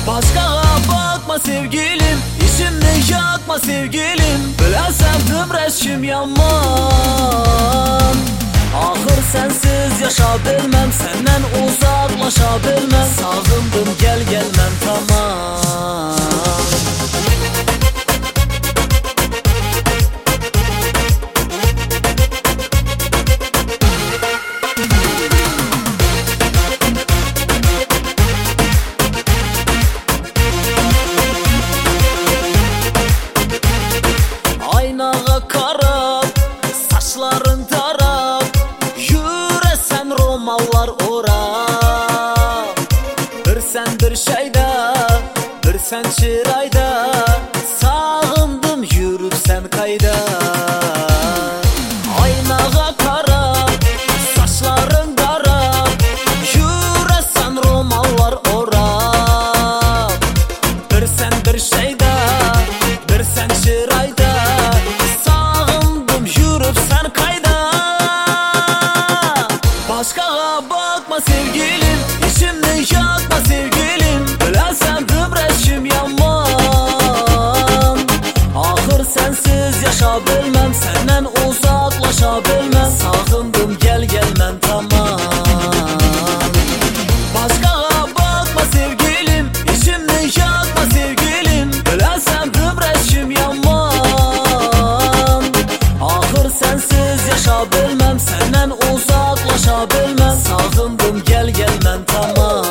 Başkağa bakma sevgilim, içimde yakma sevgilim. Bilen sevdim reşim yaman. Ahır sensiz yaşa bilmem, senden uzaklaşa bilmem. Sağındım gel gelmem tamam. Aynağa qarab, saçların tarab, yüresen romallar orab. Bir sen bir şeyde, bir sen çırayda, sağındım yürüp sen kayda. Aynağa qarab, saçların tarab, yüresen romallar orab. Bir sen bir şeyde, bir sen çırayda, başkağa bakma sevgilim, içimde yakma sevgilim. Bilen sevdim reşim yaman. Ahır sensiz yaşa bilmem, senden uzaklaşa bilmem. Sağındım gel gelmem tamam. Başkağa bakma sevgilim, içimde yakma sevgilim. Bilen sevdim reşim yaman. Ahır sensiz yaşa bilmem, senden uzaklaşa bilmem. Sağındım gel gelmem tamam.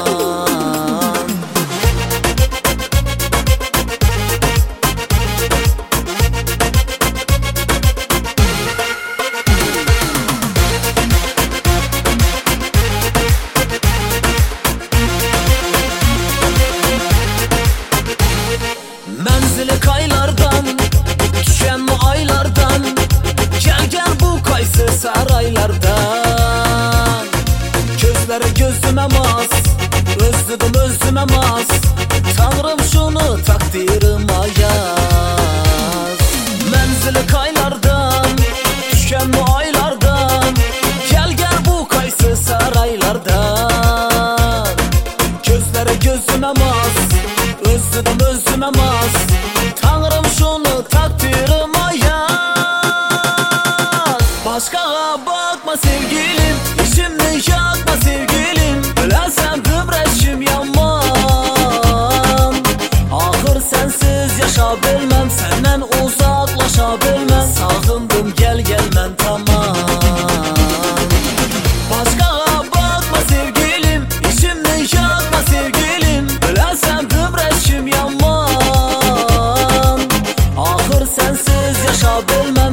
Menzili kaylardan, düşen mi aylardan, gel gel bu kaysı saraylardan. Gözleri gözüme mas, özledim özüme mas. Tanrım şunu takdirime yaz. Menzili kaylardan, düşen mi aylardan, gel gel bu kaysı saraylardan. Gözleri gözüme mas, özledim özüme mas. Tanrım şunu takdirime yaz. Başkağa bakma sevgilim, içimde yakma sevgilim. Bilen sevdim reşim yaman. Ahır sensiz yaşa bilmem, senden uzaklaşa bilmem. Sağındım gel gelmem tamam. Başkağa bakma sevgilim, içimde yakma sevgilim. Bilen sevdim reşim yaman. Ahır sensiz yaşa bilmem,